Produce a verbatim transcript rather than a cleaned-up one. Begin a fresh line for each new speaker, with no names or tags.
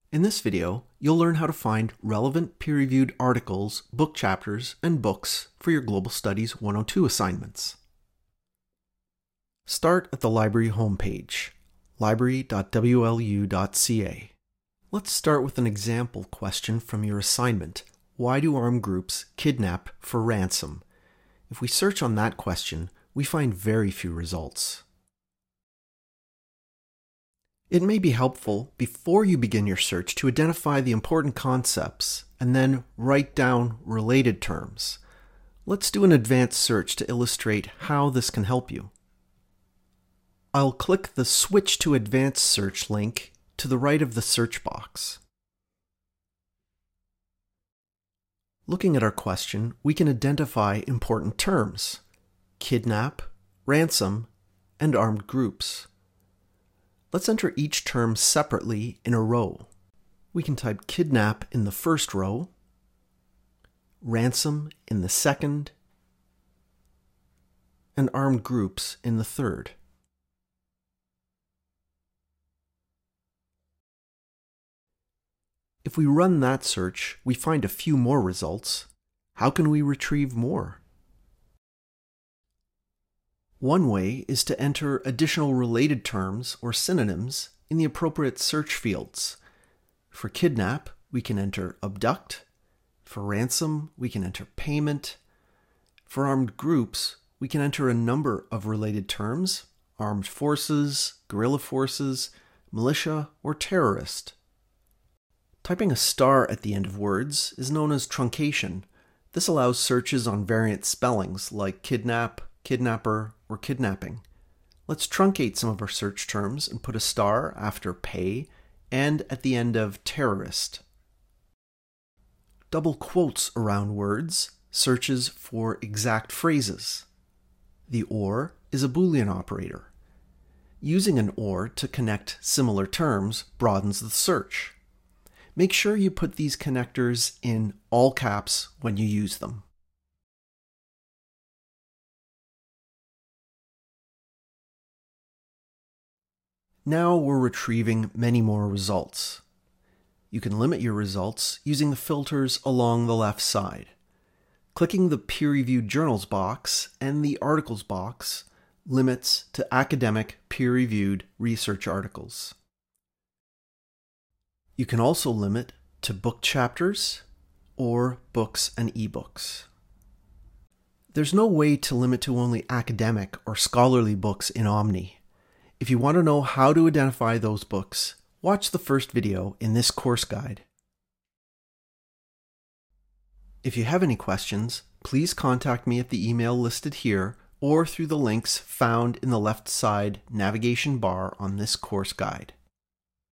In this video, you'll learn how to find relevant peer-reviewed articles, book chapters, and books for your Global Studies one oh two assignments. Start at the library homepage, library dot w l u dot c a. Let's start with an example question from your assignment. Why do armed groups kidnap for ransom? If we search on that question, we find very few results. It may be helpful before you begin your search to identify the important concepts and then write down related terms. Let's do an advanced search to illustrate how this can help you. I'll click the Switch to Advanced Search link to the right of the search box. Looking at our question, we can identify important terms: kidnap, ransom, and armed groups. Let's enter each term separately in a row. We can type kidnap in the first row, ransom in the second, and armed groups in the third. If we run that search, we find a few more results. How can we retrieve more? One way is to enter additional related terms or synonyms in the appropriate search fields. For kidnap, we can enter abduct. For ransom, we can enter payment. For armed groups, we can enter a number of related terms: armed forces, guerrilla forces, militia, or terrorist. Typing a star at the end of words is known as truncation. This allows searches on variant spellings like kidnap, kidnapper, or kidnapping. Let's truncate some of our search terms and put a star after pay and at the end of terrorist. Double quotes around words searches for exact phrases. The or is a Boolean operator. Using an or to connect similar terms broadens the search. Make sure you put these connectors in all caps when you use them. Now we're retrieving many more results. You can limit your results using the filters along the left side. Clicking the peer-reviewed journals box and the articles box limits to academic peer-reviewed research articles. You can also limit to book chapters or books and ebooks. There's no way to limit to only academic or scholarly books in Omni. If you want to know how to identify those books, watch the first video in this course guide. If you have any questions, please contact me at the email listed here or through the links found in the left side navigation bar on this course guide.